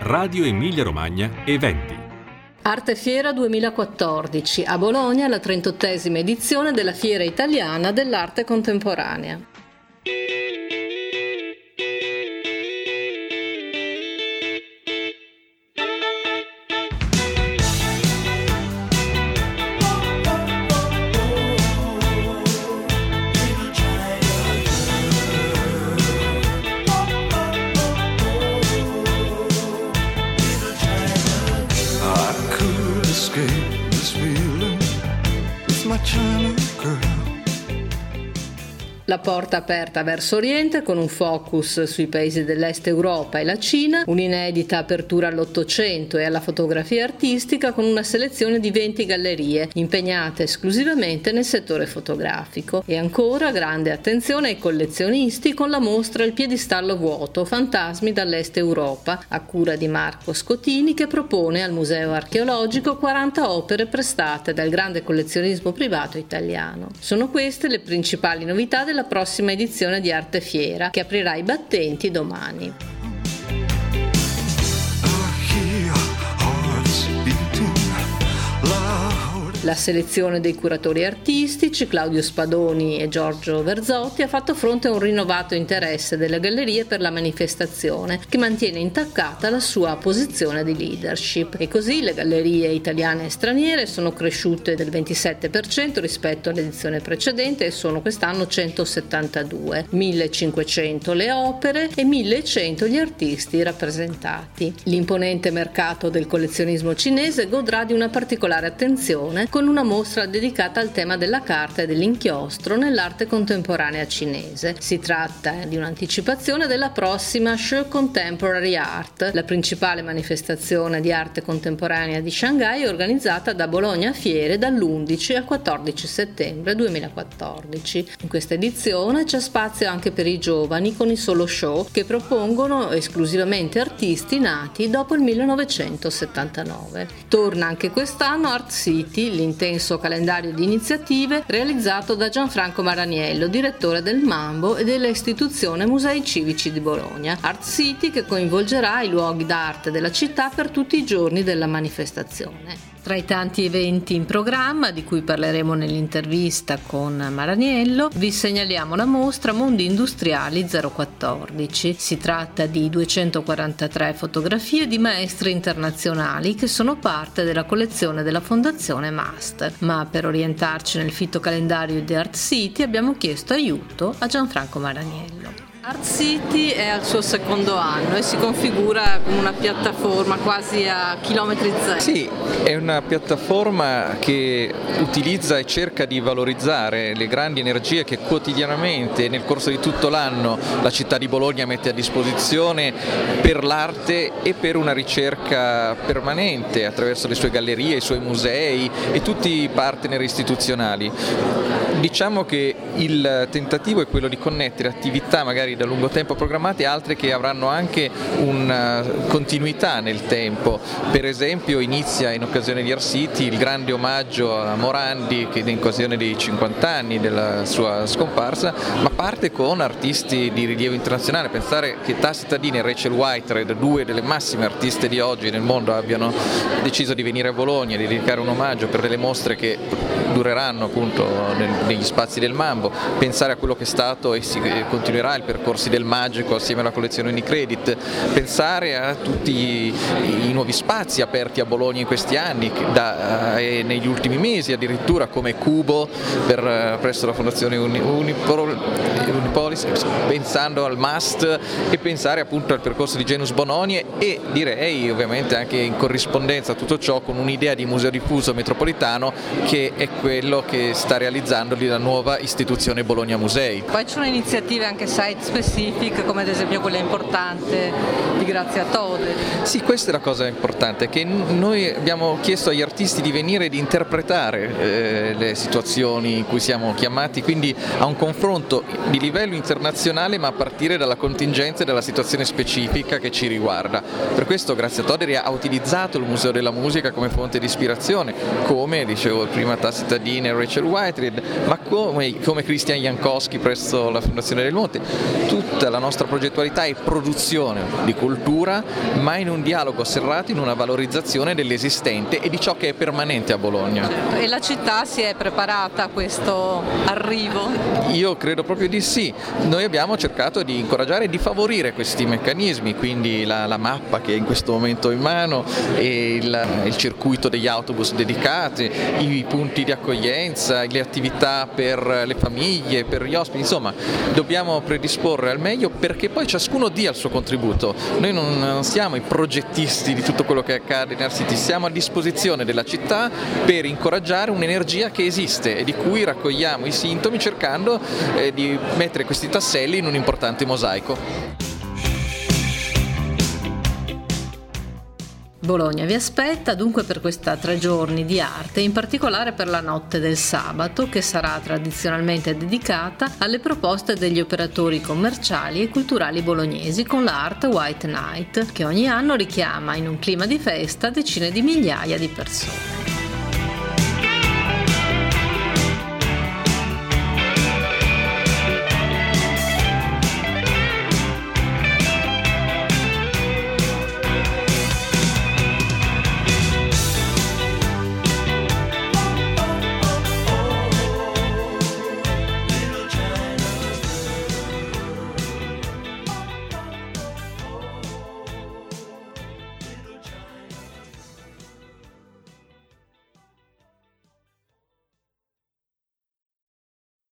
Radio Emilia Romagna Eventi. Arte Fiera 2014, a Bologna la 38esima edizione della Fiera Italiana dell'Arte Contemporanea. La porta aperta verso Oriente con un focus sui paesi dell'Est Europa e la Cina, un'inedita apertura all'Ottocento e alla fotografia artistica con una selezione di 20 gallerie impegnate esclusivamente nel settore fotografico e ancora grande attenzione ai collezionisti con la mostra Il piedistallo vuoto, fantasmi dall'Est Europa, a cura di Marco Scotini, che propone al Museo Archeologico 40 opere prestate dal grande collezionismo privato italiano. Sono queste le principali novità della prossima edizione di Arte Fiera, che aprirà i battenti domani. La selezione dei curatori artistici, Claudio Spadoni e Giorgio Verzotti, ha fatto fronte a un rinnovato interesse delle gallerie per la manifestazione, che mantiene intaccata la sua posizione di leadership. E così le gallerie italiane e straniere sono cresciute del 27% rispetto all'edizione precedente e sono quest'anno 172, 1500 le opere e 1100 gli artisti rappresentati. L'imponente mercato del collezionismo cinese godrà di una particolare attenzione con una mostra dedicata al tema della carta e dell'inchiostro nell'arte contemporanea cinese. Si tratta di un'anticipazione della prossima Show Contemporary Art, la principale manifestazione di arte contemporanea di Shanghai organizzata da Bologna Fiere dall'11 al 14 settembre 2014. In questa edizione c'è spazio anche per i giovani con i solo show che propongono esclusivamente artisti nati dopo il 1979. Torna anche quest'anno Art City, l'intenso calendario di iniziative realizzato da Gianfranco Maraniello, direttore del Mambo e dell'istituzione Musei Civici di Bologna. Art City che coinvolgerà i luoghi d'arte della città per tutti i giorni della manifestazione. Tra i tanti eventi in programma, di cui parleremo nell'intervista con Maraniello, vi segnaliamo la mostra Mondi Industriali 014. Si tratta di 243 fotografie di maestri internazionali che sono parte della collezione della Fondazione Master. Ma per orientarci nel fitto calendario di Art City abbiamo chiesto aiuto a Gianfranco Maraniello. Art City è al suo secondo anno e si configura come una piattaforma quasi a chilometri zero. Sì, è una piattaforma che utilizza e cerca di valorizzare le grandi energie che quotidianamente nel corso di tutto l'anno la città di Bologna mette a disposizione per l'arte e per una ricerca permanente attraverso le sue gallerie, i suoi musei e tutti i partner istituzionali. Diciamo che il tentativo è quello di connettere attività magari da lungo tempo programmate e altre che avranno anche una continuità nel tempo. Per esempio inizia in occasione di Art City il grande omaggio a Morandi che in occasione dei 50 anni della sua scomparsa, ma parte con artisti di rilievo internazionale. Pensare che Tacita Dini e Rachel Whitehead, due delle massime artiste di oggi nel mondo, abbiano deciso di venire a Bologna e di dedicare un omaggio per delle mostre che dureranno appunto negli spazi del Mambo, pensare a quello che è stato e si continuerà il percorsi del Magico assieme alla collezione Unicredit, pensare a tutti i nuovi spazi aperti a Bologna in questi anni e negli ultimi mesi addirittura, come Cubo presso la fondazione Unipolis, pensando al MUST e pensare appunto al percorso di Genus Bononie e direi ovviamente anche in corrispondenza a tutto ciò con un'idea di museo diffuso metropolitano che è quello che sta realizzando la nuova istituzione Bologna Musei. Poi ci sono iniziative anche site specific, come ad esempio quella importante di Grazia Tode. Sì, questa è la cosa importante, che noi abbiamo chiesto agli artisti di venire e di interpretare le situazioni in cui siamo chiamati, quindi a un confronto di livello internazionale, ma a partire dalla contingenza e dalla situazione specifica che ci riguarda. Per questo Grazia Toderi ha utilizzato il Museo della Musica come fonte di ispirazione, come dicevo prima Tacita Deen e Rachel Whiteread, ma come Christian Jankowski presso la Fondazione del Monte. Tutta la nostra progettualità è produzione di cultura, ma in un dialogo serrato, in una valorizzazione dell'esistente e di ciò che è permanente a Bologna. Certo. E la città si è preparata a questo arrivo? Io credo proprio di sì. Noi abbiamo cercato di incoraggiare e di favorire questi meccanismi, quindi la mappa che è in questo momento in mano e il circuito degli autobus dedicati, i punti di accoglienza, le attività per le famiglie, per gli ospiti, insomma dobbiamo predisporre al meglio perché poi ciascuno dia il suo contributo. Noi non siamo i progettisti di tutto quello che accade in Art City, siamo a disposizione della città per incoraggiare un'energia che esiste e di cui raccogliamo i sintomi cercando di mettere questi tasselli in un importante mosaico. Bologna vi aspetta dunque per questa 3 giorni di arte, in particolare per la notte del sabato, che sarà tradizionalmente dedicata alle proposte degli operatori commerciali e culturali bolognesi con la Art White Night, che ogni anno richiama in un clima di festa decine di migliaia di persone.